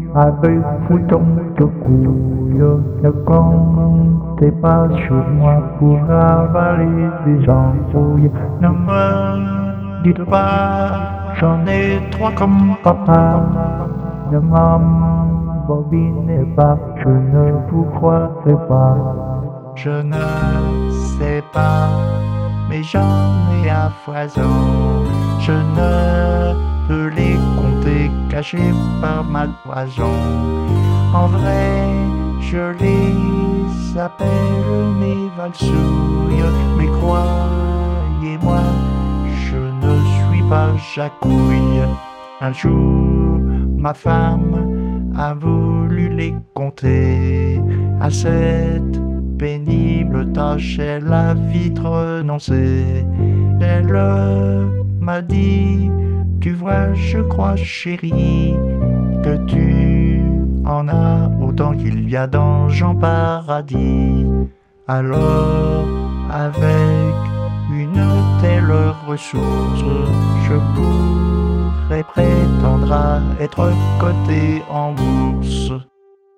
avec bouton de couille. Ne comptez pas sur moi pour avaler des embrouilles. Ne me dites pas, j'en ai trois comme papa. Ne m'embobinez pas, je ne vous croirai pas. Je ne sais pas, mais j'en ai à foison. Je ne peux les compter, cachés par ma toison. En vrai, je les appelle mes valsouilles. Mais croyez-moi, je ne suis pas Jacouille. Un jour, ma femme a voulu les compter. À cette pénible tâche, elle a vite renoncé. Elle m'a dit, tu vois, je crois, chérie, que tu en as autant qu'il y a d'anges en paradis. Alors, avec une telle ressource, je pourrais prétendre à être coté en bourse.